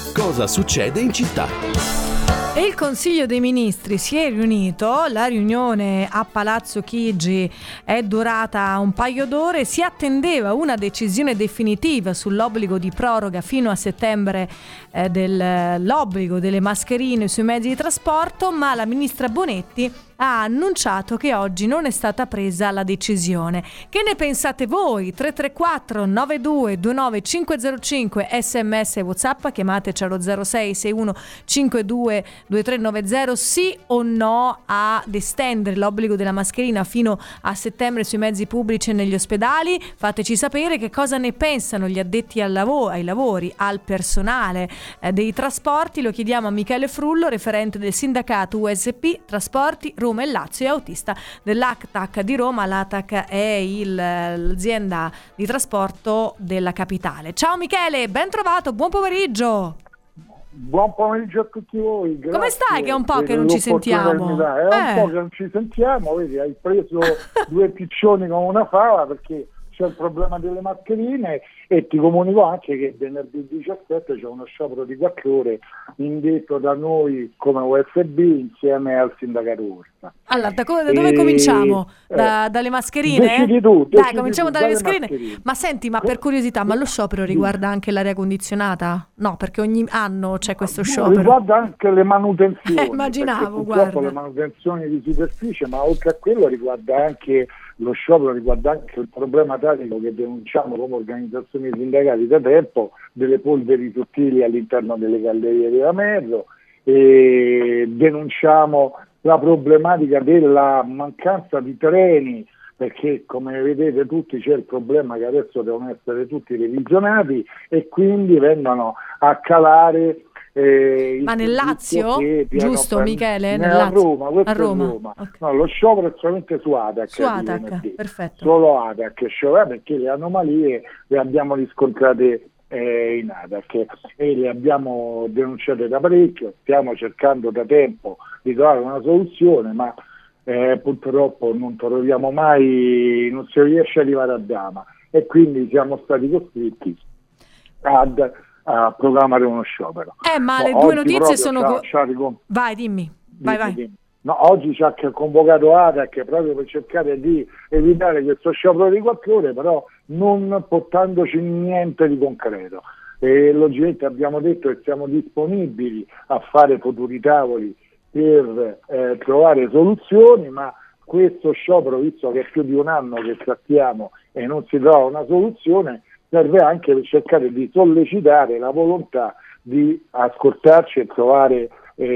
Cosa succede in città? E il Consiglio dei Ministri si è riunito, la riunione a Palazzo Chigi è durata un paio d'ore, si attendeva una decisione definitiva sull'obbligo di proroga fino a settembre dell'obbligo delle mascherine sui mezzi di trasporto, ma la ministra Bonetti ha annunciato che oggi non è stata presa la decisione. Che ne pensate voi? 334 92 29 505 sms e WhatsApp, chiamateci allo 06 61 52 2390, sì o no ad estendere l'obbligo della mascherina fino a settembre sui mezzi pubblici e negli ospedali. Fateci sapere che cosa ne pensano gli addetti ai lavori, al personale dei trasporti. Lo chiediamo a Michele Frullo, referente del sindacato USP Trasporti Roma e Lazio e autista dell'ATAC di Roma. L'ATAC è l'azienda di trasporto della capitale. Ciao Michele, ben trovato, buon pomeriggio. Buon pomeriggio a tutti voi. Grazie. Come stai? Che è un po' che non ci sentiamo. È un po' che non ci sentiamo, vedi, hai preso due piccioni con una fava perché c'è il problema delle mascherine e ti comunico anche che venerdì 17 c'è uno sciopero di 4 ore indetto da noi come USB insieme al sindacato Orsa. Allora, da dove cominciamo? Dalle mascherine? Decidi tu. Dai, cominciamo dalle mascherine. Ma senti, ma per curiosità, ma lo sciopero riguarda anche l'aria condizionata? No, perché ogni anno c'è questo sciopero. Riguarda anche le manutenzioni. Immaginavo, guarda. Le manutenzioni di superficie, ma oltre a quello riguarda anche lo sciopero, riguarda anche il problema tatico che denunciamo come organizzazioni sindacali da tempo delle polveri sottili all'interno delle gallerie della metro, e denunciamo la problematica della mancanza di treni, perché come vedete tutti c'è il problema che adesso devono essere tutti revisionati e quindi vengono a calare ma nel Lazio? Giusto Michele? A Roma, a Roma. Okay. No, lo sciopero è solamente su ATAC. Su ATAC, perfetto. Solo ATAC sciopero perché le anomalie le abbiamo riscontrate in ATAC e le abbiamo denunciate da parecchio, stiamo cercando da tempo di trovare una soluzione, ma purtroppo non troviamo mai, non si riesce ad arrivare a dama e quindi siamo stati costretti a programmare uno sciopero. Ma le due notizie sono... Vai, dimmi. Vai. No, oggi ci ha convocato ATAC proprio per cercare di evitare questo sciopero di 4 ore, però non portandoci niente di concreto. E logicamente abbiamo detto che siamo disponibili a fare futuri tavoli per trovare soluzioni, ma questo sciopero, visto che è più di un anno che trattiamo e non si trova una soluzione, serve anche per cercare di sollecitare la volontà di ascoltarci e trovare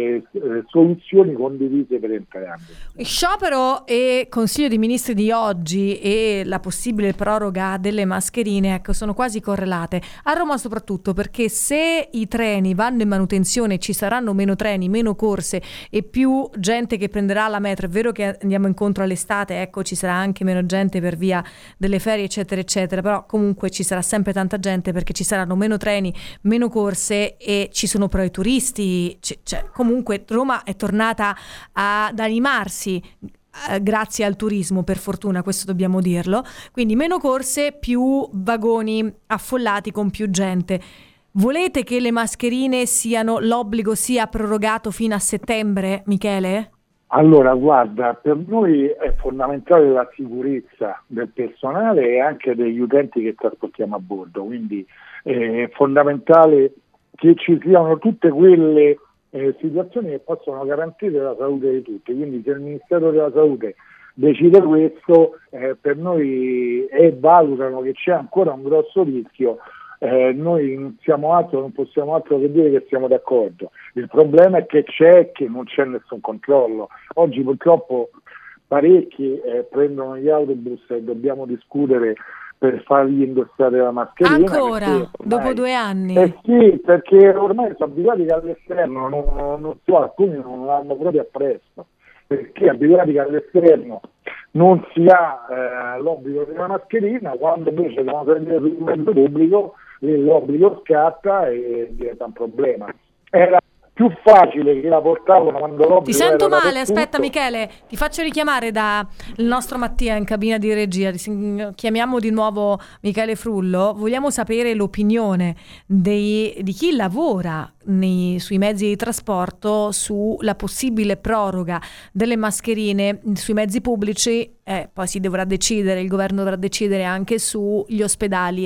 soluzioni condivise per entrambi. Il sciopero e Consiglio dei Ministri di oggi e la possibile proroga delle mascherine, ecco, sono quasi correlate a Roma, soprattutto perché se i treni vanno in manutenzione ci saranno meno treni, meno corse e più gente che prenderà la metro. È vero che andiamo incontro all'estate, ecco, ci sarà anche meno gente per via delle ferie eccetera eccetera, però comunque ci sarà sempre tanta gente perché ci saranno meno treni, meno corse e ci sono però i turisti, comunque Roma è tornata ad animarsi grazie al turismo, per fortuna, questo dobbiamo dirlo, quindi meno corse, più vagoni affollati con più gente. Volete che le mascherine l'obbligo sia prorogato fino a settembre, Michele? Allora, guarda, per noi è fondamentale la sicurezza del personale e anche degli utenti che trasportiamo a bordo, quindi è fondamentale che ci siano tutte quelle situazioni che possono garantire la salute di tutti, quindi se il Ministero della Salute decide questo, per noi valutano che c'è ancora un grosso rischio, noi non possiamo altro che dire che siamo d'accordo. Il problema è che non c'è nessun controllo. Oggi purtroppo parecchi prendono gli autobus e dobbiamo discutere per fargli indossare la mascherina. Ancora? Ormai, dopo 2 anni? Sì, perché ormai sono abituati che all'esterno alcuni non l'hanno proprio appresso, perché abituati che all'esterno non si ha l'obbligo della mascherina, quando invece devono prendere sul mezzo pubblico l'obbligo scatta e diventa un problema. Era più facile che la portavano quando l'obbligo Ti sento era male, dappertutto. aspetta Michele, ti faccio richiamare da il nostro Mattia in cabina di regia. Chiamiamo di nuovo Michele Frullo. Vogliamo sapere l'opinione di chi lavora sui mezzi di trasporto sulla possibile proroga delle mascherine sui mezzi pubblici. Poi si dovrà decidere, il governo dovrà decidere anche sugli ospedali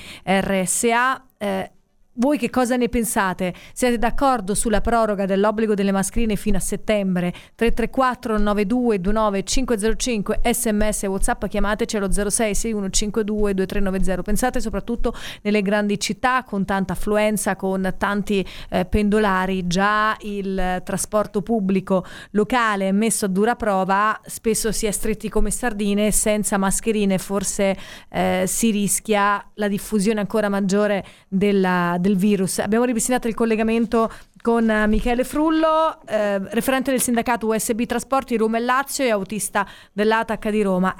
LRSA. Voi che cosa ne pensate? Siete d'accordo sulla proroga dell'obbligo delle mascherine fino a settembre? 334 9229 505 sms e WhatsApp, chiamateci allo 06 6152 2390. Pensate soprattutto nelle grandi città con tanta affluenza, con tanti pendolari. Già il trasporto pubblico locale è messo a dura prova, spesso si è stretti come sardine, senza mascherine forse si rischia la diffusione ancora maggiore del virus. Abbiamo ripristinato il collegamento con Michele Frullo, referente del sindacato USB Trasporti Roma e Lazio e autista dell'ATAC di Roma.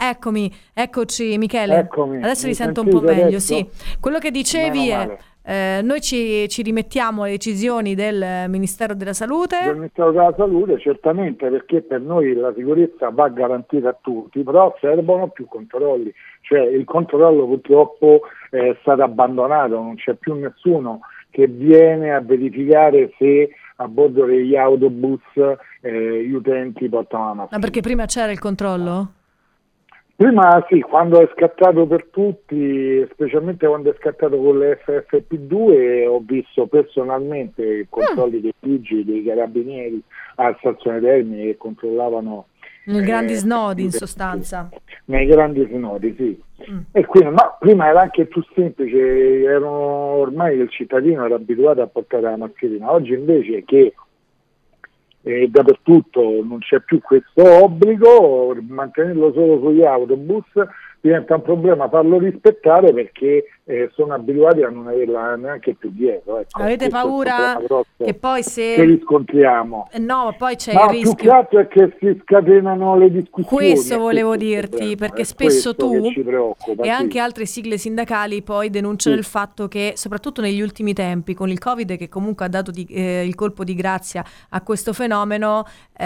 Eccoci Michele. Eccomi, adesso mi li sento un po' sentite meglio. adesso? Sì, quello che dicevi è noi ci rimettiamo alle decisioni del Ministero della Salute. Del Ministero della Salute, certamente, perché per noi la sicurezza va garantita a tutti, però servono più controlli, cioè il controllo purtroppo è stato abbandonato, non c'è più nessuno che viene a verificare se a bordo degli autobus gli utenti portano la mascherina. Ma perché prima c'era il controllo? Prima sì, quando è scattato per tutti, specialmente quando è scattato con le FFP2, ho visto personalmente i controlli dei vigili, dei carabinieri a Stazione Termini che controllavano nei grandi snodi in sostanza. Nei grandi snodi, sì. E quindi, ma prima era anche più semplice, ormai il cittadino era abituato a portare la mascherina. Oggi invece che dappertutto non c'è più questo obbligo, mantenerlo solo sugli autobus diventa un problema farlo rispettare, perché sono abituati a non averla neanche più dietro. Ecco, avete paura che poi che riscontriamo? No, poi c'è il rischio. Più che altro è che si scatenano le discussioni. Questo volevo dirti, perché spesso tu e anche altre sigle sindacali poi denunciano il fatto che, soprattutto negli ultimi tempi, con il Covid che comunque ha dato il colpo di grazia a questo fenomeno,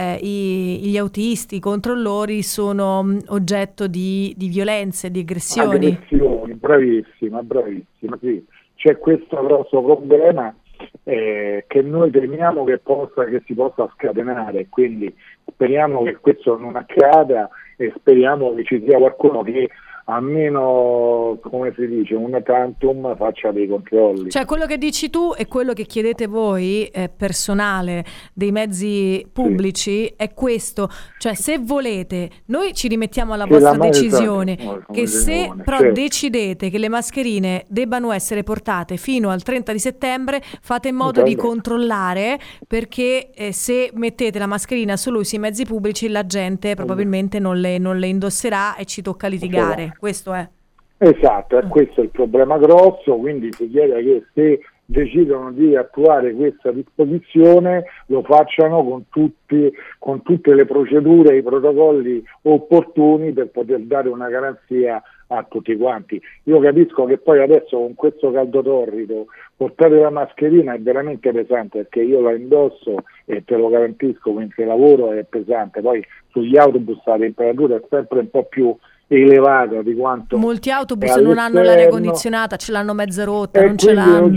gli autisti, i controllori sono oggetto di violenze, di aggressioni. Bravissima, sì. C'è questo grosso problema che noi temiamo che si possa scatenare, quindi speriamo che questo non accada e speriamo che ci sia qualcuno che almeno, come si dice, una tantum faccia dei controlli. Cioè quello che dici tu e quello che chiedete voi, personale dei mezzi pubblici, è questo, cioè se volete noi ci rimettiamo alla vostra decisione, che se però decidete che le mascherine debbano essere portate fino al 30 di settembre, fate in modo di controllare, perché se mettete la mascherina solo sui mezzi pubblici la gente probabilmente non le indosserà e ci tocca litigare. Questo è. Esatto, questo è il problema grosso, quindi si chiede che se decidono di attuare questa disposizione lo facciano con tutte le procedure e i protocolli opportuni per poter dare una garanzia a tutti quanti. Io capisco che poi adesso con questo caldo torrido portare la mascherina è veramente pesante, perché io la indosso e te lo garantisco, mentre lavoro è pesante, poi sugli autobus la temperatura è sempre un po' più elevata di quanto molti autobus non hanno l'aria condizionata, ce l'hanno mezza rotta, non ce l'hanno.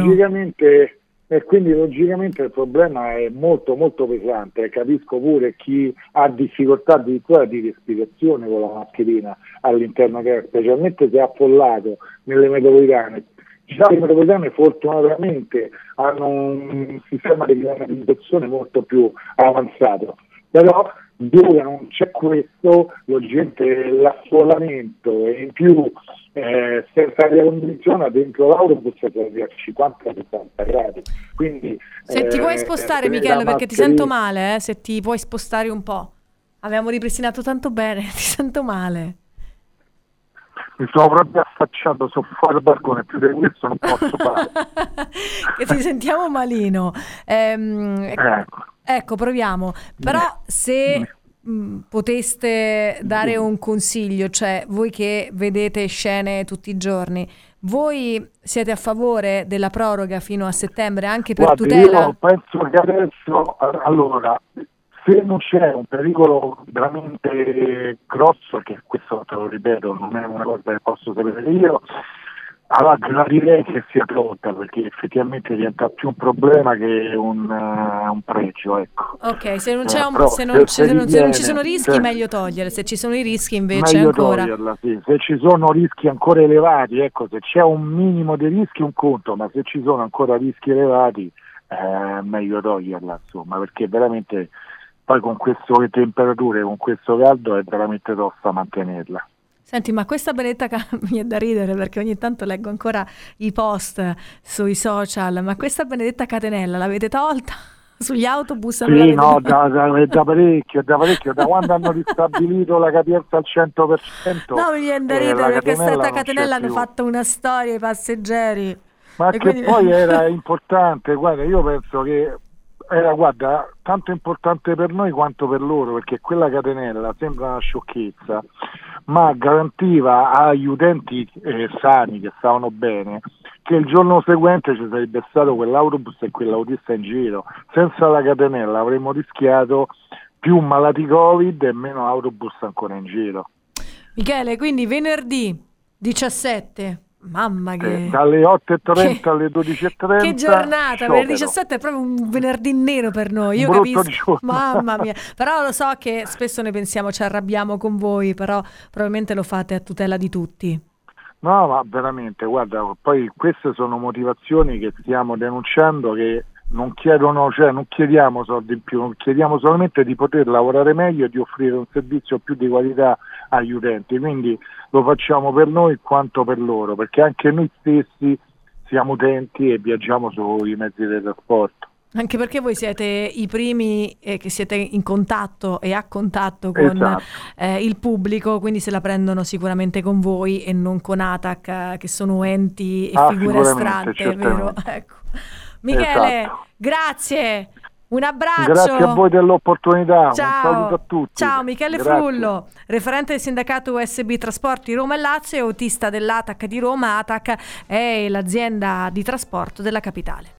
Quindi logicamente il problema è molto molto pesante. Capisco pure chi ha difficoltà addirittura di respirazione con la mascherina all'interno, specialmente se è affollato nelle metropolitane. Già le metropolitane fortunatamente hanno un sistema di climatizzazione molto più avanzato, però dove non c'è questo, l'affollamento e in più senza aria condizionata dentro l'autobus serve a 50-60 gradi. Quindi, se ti puoi spostare Michele, perché ti sento male, se ti puoi spostare un po'. Abbiamo ripristinato tanto bene, ti sento male. Mi sono proprio affacciato fuori dal balcone, più di questo non posso fare. Che ti sentiamo malino. Ecco, proviamo. Però se poteste dare un consiglio, cioè voi che vedete scene tutti i giorni, voi siete a favore della proroga fino a settembre anche per Guardi, tutela? io penso che adesso, allora, se non c'è un pericolo veramente grosso, che questo te lo ripeto, non è una cosa che posso sapere io, allora gradirei che sia pronta, perché effettivamente diventa più un problema che un pregio, ecco. Ok, se non ci sono rischi, cioè, meglio togliere. Se ci sono i rischi, invece, meglio ancora. toglierla, sì. Se ci sono rischi ancora elevati, ecco, se c'è un minimo di rischi un conto, ma se ci sono ancora rischi elevati, meglio toglierla, insomma, perché veramente poi con queste temperature, con questo caldo è veramente tosta mantenerla. Senti, ma questa benedetta mi è da ridere perché ogni tanto leggo ancora i post sui social, ma questa benedetta catenella l'avete tolta? Sugli autobus? Sì, no, da parecchio, da quando hanno ristabilito la capienza al 100%. No, mi viene da ridere perché questa catenella hanno fatto una storia ai passeggeri. Ma e che quindi... poi era importante, guarda, io penso che era, guarda, tanto importante per noi quanto per loro, perché quella catenella sembra una sciocchezza, ma garantiva agli utenti sani che stavano bene che il giorno seguente ci sarebbe stato quell'autobus e quell'autista in giro. Senza la catenella avremmo rischiato più malati Covid e meno autobus ancora in giro. Michele, quindi venerdì 17, mamma che... dalle 8:30 alle 12:30. Che giornata, sciopero. venerdì 17 è proprio un venerdì nero per noi, io Brutto capisco, giorno. mamma mia, però lo so che spesso ne pensiamo, ci arrabbiamo con voi, però probabilmente lo fate a tutela di tutti. No, ma veramente, guarda, poi queste sono motivazioni che stiamo denunciando, che non chiedono, cioè non chiediamo soldi in più, chiediamo solamente di poter lavorare meglio e di offrire un servizio più di qualità agli utenti, quindi lo facciamo per noi quanto per loro, perché anche noi stessi siamo utenti e viaggiamo sui mezzi di trasporto. Anche perché voi siete i primi che siete in contatto e a contatto con Esatto. il pubblico, quindi se la prendono sicuramente con voi e non con ATAC, che sono enti e figure astratte, vero? Ecco. Michele, Esatto. Grazie, un abbraccio. Grazie a voi dell'opportunità, Ciao. un saluto a tutti. Ciao, Michele Grazie. Frullo, referente del sindacato USB Trasporti Roma e Lazio e autista dell'ATAC di Roma. ATAC è l'azienda di trasporto della capitale.